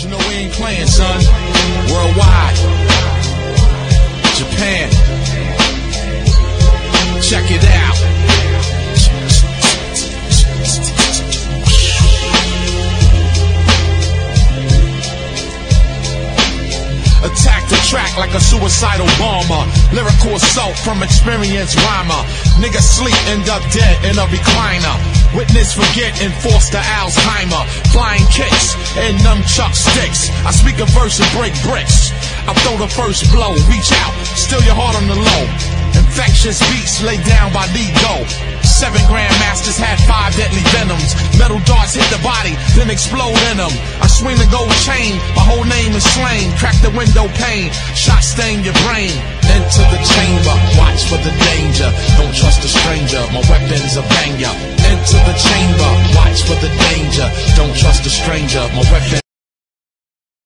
You know we ain't playing, son. Worldwide. Japan. Check it out. Attack the track like a suicidal bomber. Lyrical assault from experienced rhymer. Niggas sleep, end up dead in a recliner. Witness forget and force the Alzheimer. Flying kicks and nunchuck sticks. I speak a verse and break bricks. I throw the first blow, reach out, still your heart on the low. Infectious beats laid down by Nego. 7 grandmasters had 5 deadly venoms. Metal darts hit the body, then explode in them. I swing the gold chain, my whole name is slain. Crack the window pane, shot stain your brain. Enter the chamber, watch for the danger. Don't trust a stranger, my weapon's a banger. Enter the chamber, watch for the danger. Don't trust a stranger, my weapon